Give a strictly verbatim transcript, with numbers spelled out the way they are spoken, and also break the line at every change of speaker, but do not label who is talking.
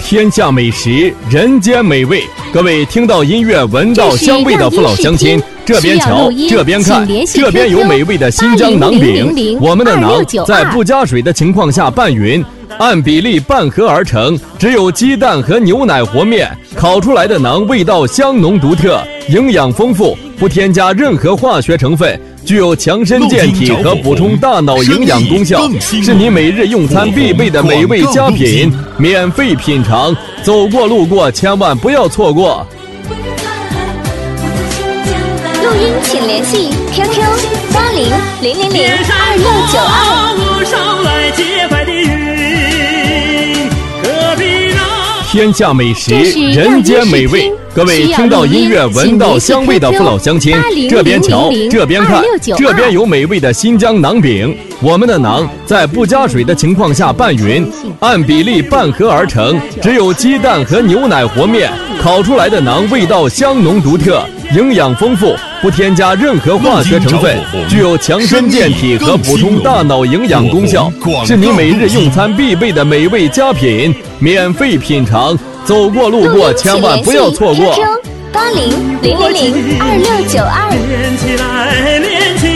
天下美食，人间美味。各位听到音乐、闻到香味的父老乡亲，这边瞧，这边看，这边有美味的新疆馕饼。我们的馕在不加水的情况下拌匀，按比例拌合而成，只有鸡蛋和牛奶和面，烤出来的馕味道香浓独特，营养丰富，不添加任何化学成分，具有强身健体和补充大脑营养功效，是你每日用餐必备的美味佳品，免费品尝，走过路过千万不要错过。
录音请联系 Q Q 八零零零零二六九二。
天下美食，人间美味。各位听到音乐、闻到香味的父老乡亲，这边瞧，这边看，这边有美味的新疆馕饼。我们的馕在不加水的情况下拌匀，按比例拌合而成，只有鸡蛋和牛奶和面，烤出来的馕味道香浓独特，营养丰富，不添加任何化学成分，具有强身健体和补充大脑营养功效，是你每日用餐必备的美味佳品，免费品尝，走过路过千万不要错过。
八零零零零二六九二。